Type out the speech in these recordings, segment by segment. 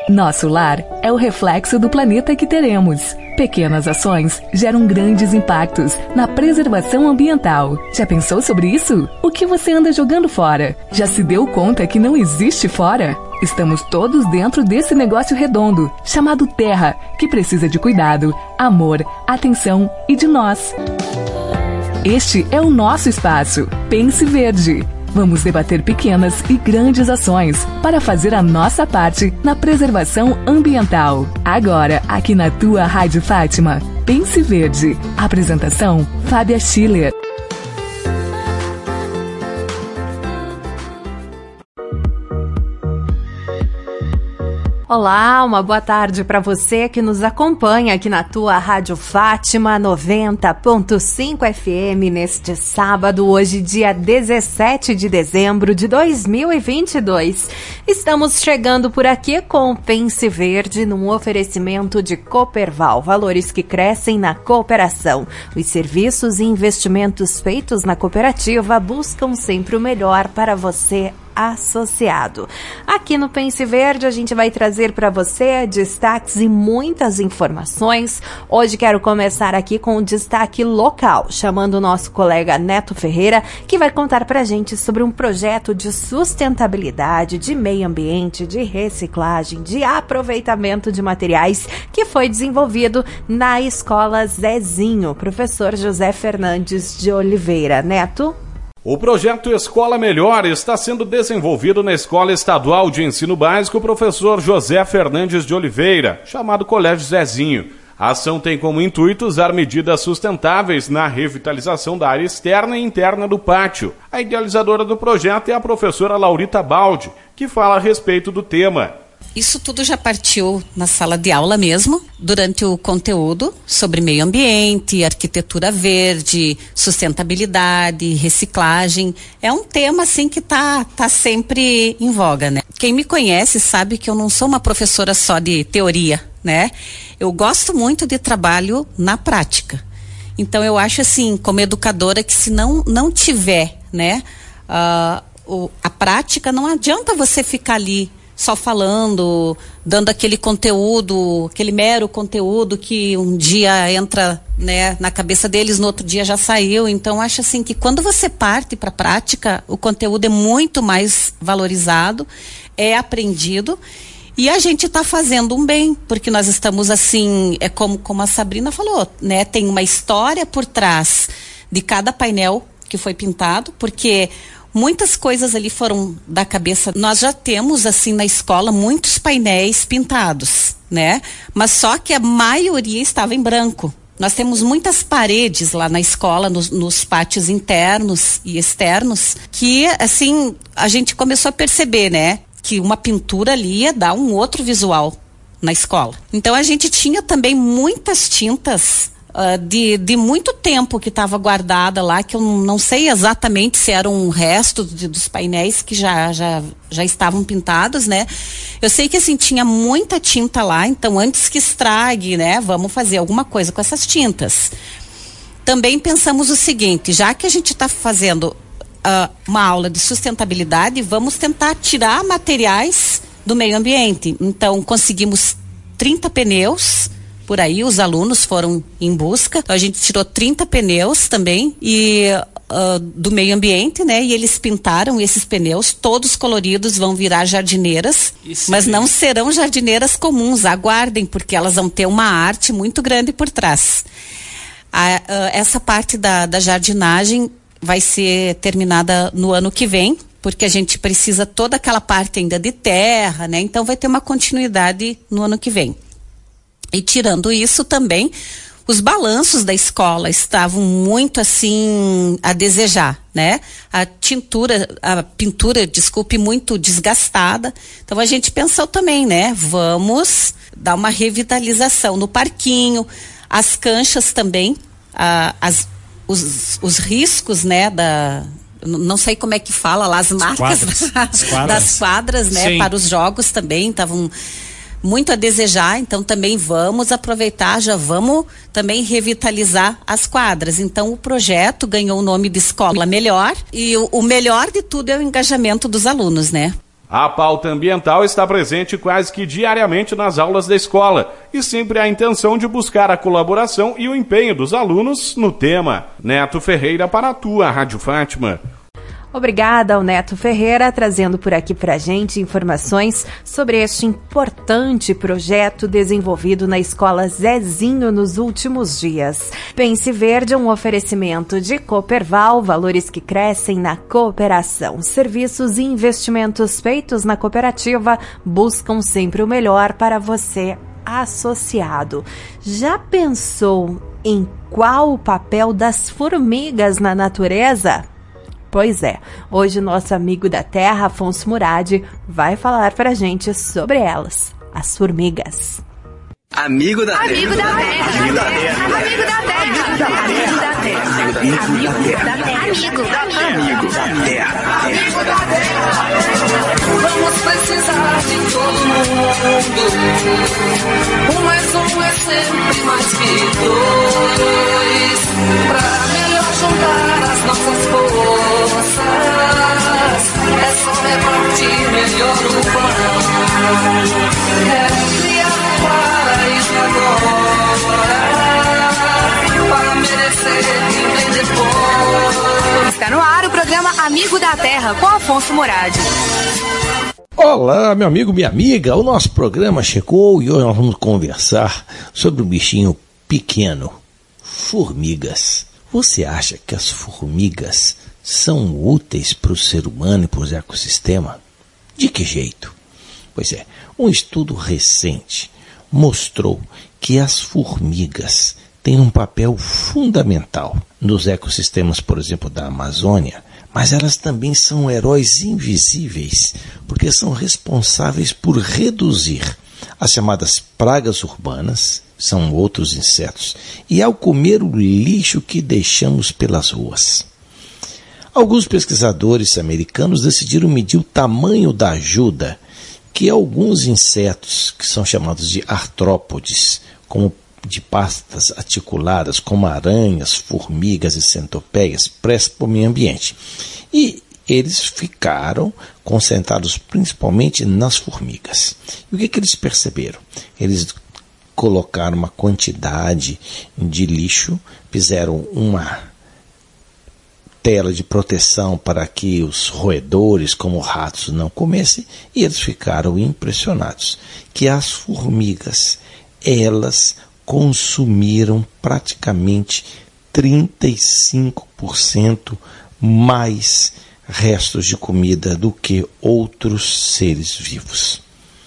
Nosso lar é o reflexo do planeta que teremos. Pequenas ações geram grandes impactos na preservação ambiental. Já pensou sobre isso? O que você anda jogando fora? Já se deu conta que não existe fora? Estamos todos dentro desse negócio redondo, chamado Terra, que precisa de cuidado, amor, atenção e de nós. Este é o nosso espaço. Pense Verde. Vamos debater pequenas e grandes ações para fazer a nossa parte na preservação ambiental. Agora, aqui na tua Rádio Fátima, Pense Verde. Apresentação, Fábia Schiller. Olá, uma boa tarde para você que nos acompanha aqui na tua Rádio Fátima 90.5 FM neste sábado, hoje dia 17 de dezembro de 2022. Estamos chegando por aqui com o Pense Verde num oferecimento de Cooperval, valores que crescem na cooperação. Os serviços e investimentos feitos na cooperativa buscam sempre o melhor para você, associado. Aqui no Pense Verde a gente vai trazer para você destaques e muitas informações. Hoje quero começar aqui com um destaque local, chamando o nosso colega Neto Ferreira, que vai contar para a gente sobre um projeto de sustentabilidade, de meio ambiente, de reciclagem, de aproveitamento de materiais que foi desenvolvido na Escola Zezinho. Professor José Fernandes de Oliveira. Neto? O projeto Escola Melhor está sendo desenvolvido na Escola Estadual de Ensino Básico Professor José Fernandes de Oliveira, chamado Colégio Zezinho. A ação tem como intuito usar medidas sustentáveis na revitalização da área externa e interna do pátio. A idealizadora do projeto é a professora Laurita Baldi, que fala a respeito do tema. Isso tudo já partiu na sala de aula mesmo, durante o conteúdo sobre meio ambiente, arquitetura verde, sustentabilidade, reciclagem. É um tema assim que tá sempre em voga, né? Quem me conhece sabe que eu não sou uma professora só de teoria, né? Eu gosto muito de trabalho na prática. Então eu acho assim, como educadora, que se não tiver, né, a prática, não adianta você ficar ali só falando, dando aquele conteúdo, aquele mero conteúdo que um dia entra, né, na cabeça deles, no outro dia já saiu. Então acho assim que quando você parte para a prática, o conteúdo é muito mais valorizado, é aprendido e a gente está fazendo um bem, porque nós estamos assim, é como a Sabrina falou, né, tem uma história por trás de cada painel que foi pintado, porque muitas coisas ali foram da cabeça. Nós já temos, assim, na escola, muitos painéis pintados, né? Mas só que a maioria estava em branco. Nós temos muitas paredes lá na escola, nos pátios internos e externos, que, assim, a gente começou a perceber, né? Que uma pintura ali ia dar um outro visual na escola. Então, a gente tinha também muitas tintas de muito tempo que estava guardada lá, que eu não sei exatamente se era um resto dos painéis que já estavam pintados, né? Eu sei que assim, tinha muita tinta lá, então antes que estrague, né, vamos fazer alguma coisa com essas tintas. Também pensamos o seguinte, já que a gente está fazendo uma aula de sustentabilidade, vamos tentar tirar materiais do meio ambiente. Então conseguimos 30 pneus. Por aí os alunos foram em busca, então, a gente tirou 30 pneus também do meio ambiente, né? E eles pintaram esses pneus, todos coloridos, vão virar jardineiras, mas não serão jardineiras comuns, aguardem, porque elas vão ter uma arte muito grande por trás. Essa parte da jardinagem vai ser terminada no ano que vem, porque a gente precisa toda aquela parte ainda de terra, né? Então vai ter uma continuidade no ano que vem. E tirando isso também, os balanços da escola estavam muito assim a desejar, né? A pintura, muito desgastada. Então a gente pensou também, né? Vamos dar uma revitalização no parquinho, as canchas também, os riscos, né? Não sei como é que fala lá, as marcas das quadras, né? Sim. Para os jogos também estavam muito a desejar, então também vamos aproveitar, já vamos também revitalizar as quadras. Então o projeto ganhou o nome de Escola Melhor e o melhor de tudo é o engajamento dos alunos, né? A pauta ambiental está presente quase que diariamente nas aulas da escola e sempre há a intenção de buscar a colaboração e o empenho dos alunos no tema. Neto Ferreira para a tua Rádio Fátima. Obrigada ao Neto Ferreira, trazendo por aqui pra gente informações sobre este importante projeto desenvolvido na Escola Zezinho nos últimos dias. Pense Verde é um oferecimento de Cooperval, valores que crescem na cooperação. Serviços e investimentos feitos na cooperativa buscam sempre o melhor para você, associado. Já pensou em qual o papel das formigas na natureza? Pois é, hoje nosso amigo da terra, Afonso Murad, vai falar pra gente sobre elas, as formigas. Amigo da terra. Amigo da terra. Amigo da terra. Amigo da terra. Amigo da terra. Amigo da terra. Amigo da terra. Amigo da terra. Amigo da terra. Vamos precisar de todo mundo. Um mais um é sempre mais que dois. Pra melhor juntar as nossas forças, é só repartir melhor o pão. É criar um paraíso agora, para merecer viver depois. Está no ar o programa Amigo da Terra, com Afonso Murad. Olá, meu amigo, minha amiga, o nosso programa chegou e hoje nós vamos conversar sobre um bichinho pequeno, formigas. Você acha que as formigas são úteis para o ser humano e para o ecossistema? De que jeito? Pois é, um estudo recente mostrou que as formigas têm um papel fundamental nos ecossistemas, por exemplo, da Amazônia, mas elas também são heróis invisíveis, porque são responsáveis por reduzir as chamadas pragas urbanas, são outros insetos, e ao comer o lixo que deixamos pelas ruas. Alguns pesquisadores americanos decidiram medir o tamanho da ajuda que alguns insetos, que são chamados de artrópodes, como de patas articuladas, como aranhas, formigas e centopeias, prestam para o meio ambiente. E eles ficaram concentrados principalmente nas formigas. E o que eles perceberam? Eles colocaram uma quantidade de lixo, fizeram uma tela de proteção para que os roedores, como ratos, não comessem, e eles ficaram impressionados que as formigas, elas consumiram praticamente 35% mais restos de comida do que outros seres vivos.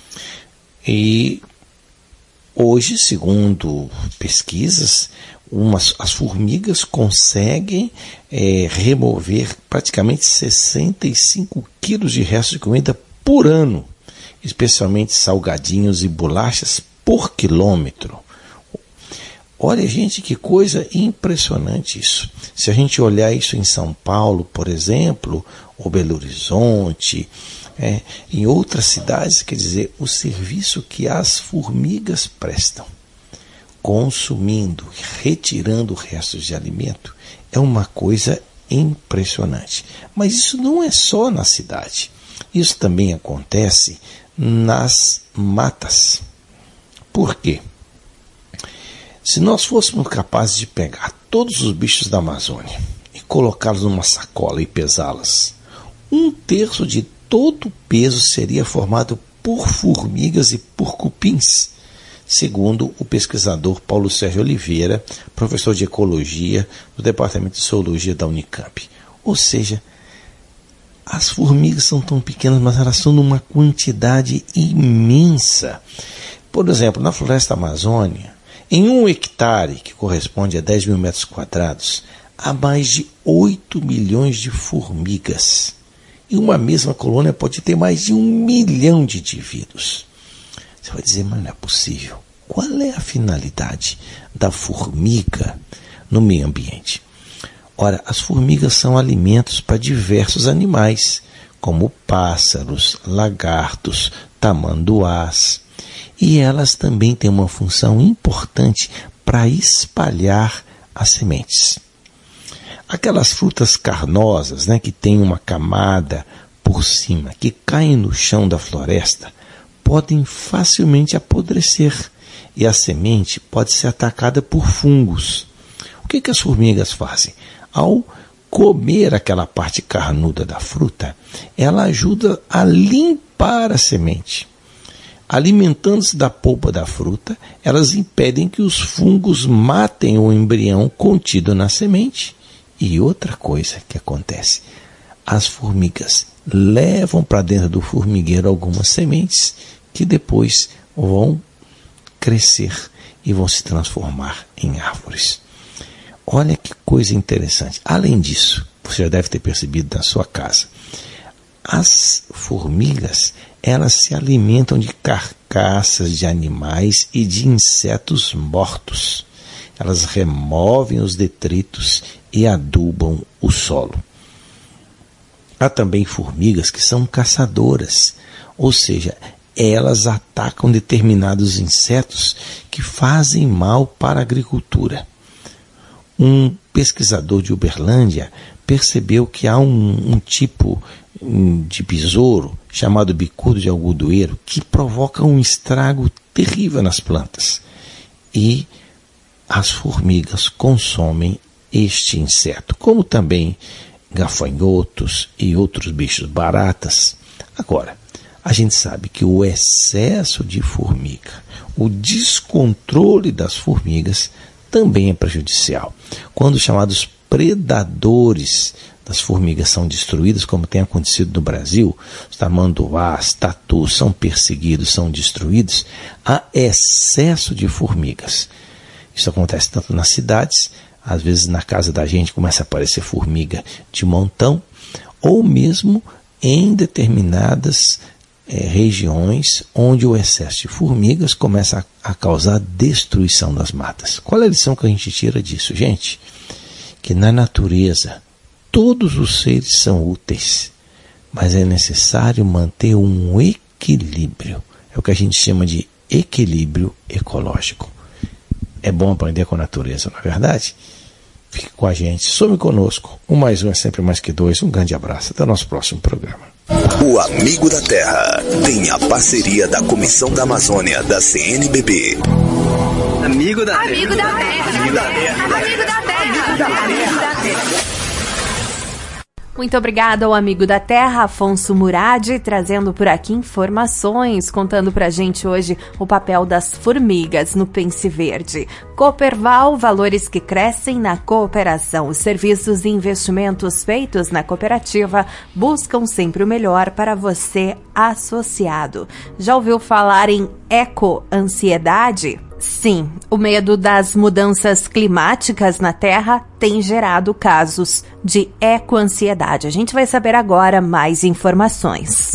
E hoje, segundo pesquisas, as formigas conseguem remover praticamente 65 quilos de restos de comida por ano, especialmente salgadinhos e bolachas por quilômetro. Olha, gente, que coisa impressionante isso. Se a gente olhar isso em São Paulo, por exemplo, ou Belo Horizonte, em outras cidades, quer dizer, o serviço que as formigas prestam, consumindo, retirando restos de alimento, é uma coisa impressionante. Mas isso não é só na cidade. Isso também acontece nas matas. Por quê? Se nós fôssemos capazes de pegar todos os bichos da Amazônia e colocá-los numa sacola e pesá-las, 1/3 de todo o peso seria formado por formigas e por cupins, segundo o pesquisador Paulo Sérgio Oliveira, professor de Ecologia do Departamento de Zoologia da Unicamp. Ou seja, as formigas são tão pequenas, mas elas são numa quantidade imensa. Por exemplo, na floresta amazônica, em 1 hectare, que corresponde a 10 mil metros quadrados, há mais de 8 milhões de formigas. E uma mesma colônia pode ter mais de 1 milhão de indivíduos. Você vai dizer, mas não é possível. Qual é a finalidade da formiga no meio ambiente? Ora, as formigas são alimentos para diversos animais, como pássaros, lagartos, tamanduás. E elas também têm uma função importante para espalhar as sementes. Aquelas frutas carnosas, que têm uma camada por cima, que caem no chão da floresta, podem facilmente apodrecer e a semente pode ser atacada por fungos. O que as formigas fazem? Ao comer aquela parte carnuda da fruta, ela ajuda a limpar a semente. Alimentando-se da polpa da fruta, elas impedem que os fungos matem o embrião contido na semente. E outra coisa que acontece, as formigas levam para dentro do formigueiro algumas sementes que depois vão crescer e vão se transformar em árvores. Olha que coisa interessante. Além disso, você já deve ter percebido na sua casa, as formigas, elas se alimentam de carcaças de animais e de insetos mortos. Elas removem os detritos e adubam o solo. Há também formigas que são caçadoras, ou seja, elas atacam determinados insetos que fazem mal para a agricultura. Um pesquisador de Uberlândia percebeu que há um tipo de besouro chamado bicudo de algodoeiro que provoca um estrago terrível nas plantas. E as formigas consomem este inseto, como também gafanhotos e outros bichos, baratas. Agora, a gente sabe que o excesso de formiga, o descontrole das formigas também é prejudicial. Quando os chamados predadores das formigas são destruídos, como tem acontecido no Brasil, os tamanduás, tatus são perseguidos, são destruídos, há excesso de formigas. Isso acontece tanto nas cidades, às vezes na casa da gente começa a aparecer formiga de montão, ou mesmo em determinadas regiões onde o excesso de formigas começa a causar destruição das matas. Qual é a lição que a gente tira disso, gente? Que na natureza todos os seres são úteis, mas é necessário manter um equilíbrio. É o que a gente chama de equilíbrio ecológico. É bom aprender com a natureza, não é verdade? Fique com a gente, some conosco. 1 mais 1 é sempre mais que 2. Um grande abraço. Até o nosso próximo programa. O Amigo da Terra tem a parceria da Comissão da Amazônia da CNBB. Amigo da Terra. Amigo da Terra. Amigo da Terra. Amigo da Terra. Amigo da Terra. Muito obrigada ao Amigo da Terra, Afonso Murad, trazendo por aqui informações, contando pra gente hoje o papel das formigas no Pense Verde. Cooperval, valores que crescem na cooperação. Os serviços e investimentos feitos na cooperativa buscam sempre o melhor para você, associado. Já ouviu falar em eco-ansiedade? Sim, o medo das mudanças climáticas na Terra tem gerado casos de ecoansiedade. A gente vai saber agora mais informações.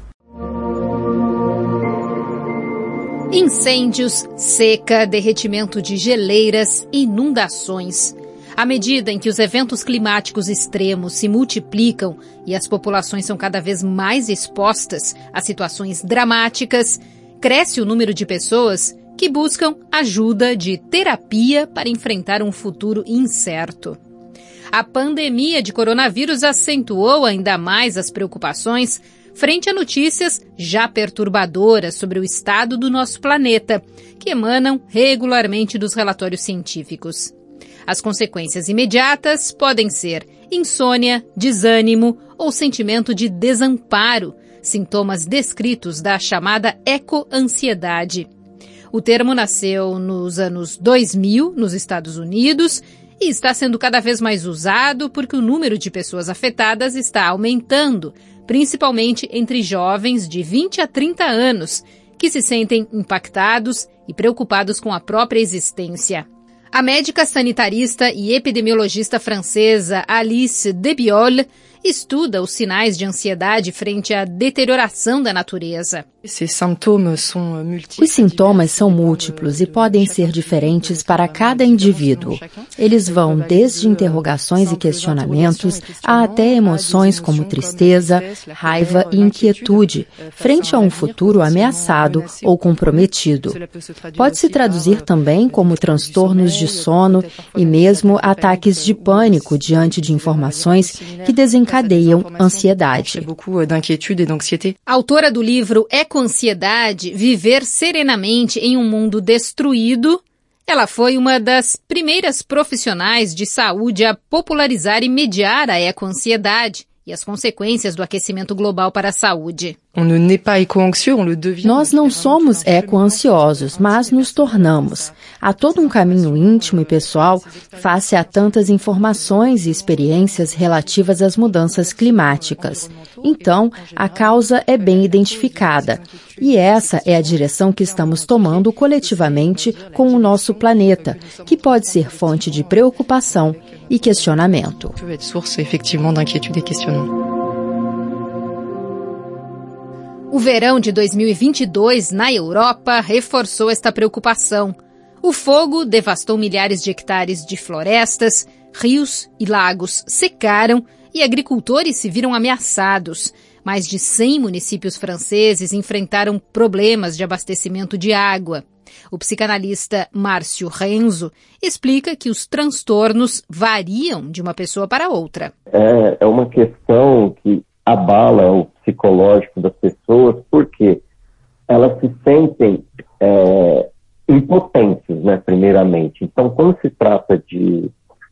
Incêndios, seca, derretimento de geleiras, inundações. À medida em que os eventos climáticos extremos se multiplicam e as populações são cada vez mais expostas a situações dramáticas, cresce o número de pessoas que buscam ajuda de terapia para enfrentar um futuro incerto. A pandemia de coronavírus acentuou ainda mais as preocupações frente a notícias já perturbadoras sobre o estado do nosso planeta, que emanam regularmente dos relatórios científicos. As consequências imediatas podem ser insônia, desânimo ou sentimento de desamparo, sintomas descritos da chamada ecoansiedade. O termo nasceu nos anos 2000 nos Estados Unidos e está sendo cada vez mais usado porque o número de pessoas afetadas está aumentando, principalmente entre jovens de 20 a 30 anos, que se sentem impactados e preocupados com a própria existência. A médica sanitarista e epidemiologista francesa Alice Debiol estuda os sinais de ansiedade frente à deterioração da natureza. Os sintomas são múltiplos e podem ser diferentes para cada indivíduo. Eles vão desde interrogações e questionamentos a até emoções como tristeza, raiva e inquietude, frente a um futuro ameaçado ou comprometido. Pode se traduzir também como transtornos de sono e mesmo ataques de pânico diante de informações que desencadeiam ansiedade. A autora do livro Eco-Ansiedade, Viver Serenamente em um Mundo Destruído, ela foi uma das primeiras profissionais de saúde a popularizar e mediar a eco-ansiedade e as consequências do aquecimento global para a saúde. Nós não somos eco-ansiosos, mas nos tornamos. Há todo um caminho íntimo e pessoal face a tantas informações e experiências relativas às mudanças climáticas. Então, a causa é bem identificada. E essa é a direção que estamos tomando coletivamente com o nosso planeta, que pode ser fonte de preocupação e questionamento. O verão de 2022, na Europa, reforçou esta preocupação. O fogo devastou milhares de hectares de florestas, rios e lagos secaram e agricultores se viram ameaçados. Mais de 100 municípios franceses enfrentaram problemas de abastecimento de água. O psicanalista Márcio Renzo explica que os transtornos variam de uma pessoa para outra. É uma questão que abala o psicológico das pessoas, porque elas se sentem impotentes, né, primeiramente. Então, quando se trata de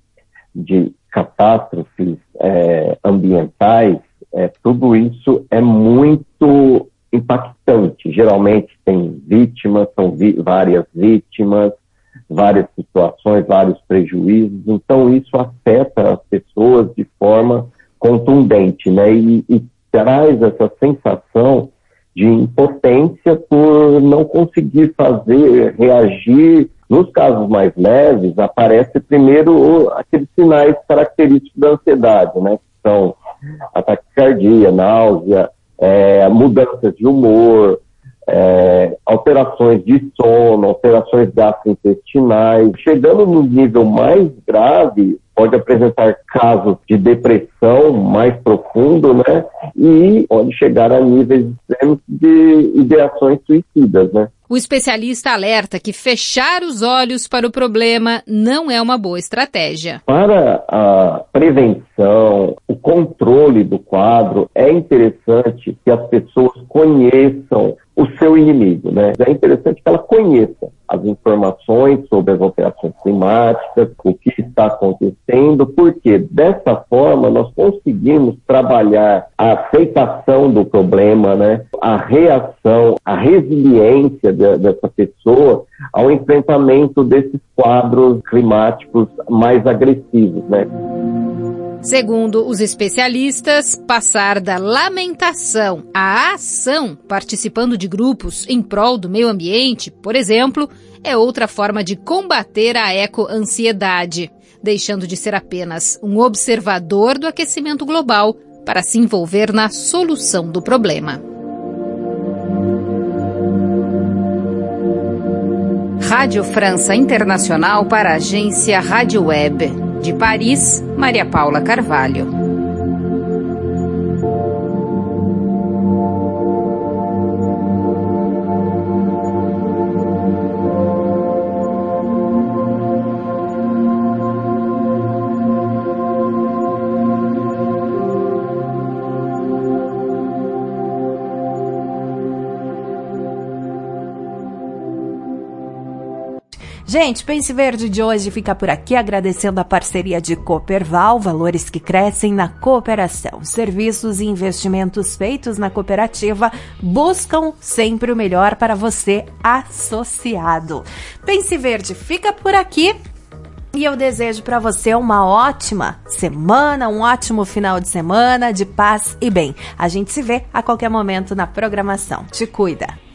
catástrofes ambientais, tudo isso é muito impactante. Geralmente tem vítimas, são várias vítimas, várias situações, vários prejuízos. Então, isso afeta as pessoas de forma contundente, né? E traz essa sensação de impotência por não conseguir reagir. Nos casos mais leves, aparece primeiro aqueles sinais característicos da ansiedade, né? Que são taquicardia, náusea, mudanças de humor, alterações de sono, alterações gastrointestinais. Chegando no nível mais grave, pode apresentar casos de depressão mais profundo, né? E pode chegar a níveis extremos de ideações suicidas, né? O especialista alerta que fechar os olhos para o problema não é uma boa estratégia. Para a prevenção, o controle do quadro, é interessante que as pessoas conheçam o seu inimigo, né? É interessante que ela conheça as informações sobre as alterações climáticas, o que está acontecendo, porque dessa forma nós conseguimos trabalhar a aceitação do problema, né? A reação, a resiliência dessa pessoa ao enfrentamento desses quadros climáticos mais agressivos, né? Segundo os especialistas, passar da lamentação à ação, participando de grupos em prol do meio ambiente, por exemplo, é outra forma de combater a eco-ansiedade, deixando de ser apenas um observador do aquecimento global para se envolver na solução do problema. Rádio França Internacional para a agência Rádio Web. De Paris, Maria Paula Carvalho. Gente, Pense Verde de hoje fica por aqui, agradecendo a parceria de Cooperval, valores que crescem na cooperação. Serviços e investimentos feitos na cooperativa buscam sempre o melhor para você, associado. Pense Verde fica por aqui e eu desejo para você uma ótima semana, um ótimo final de semana de paz e bem. A gente se vê a qualquer momento na programação. Te cuida!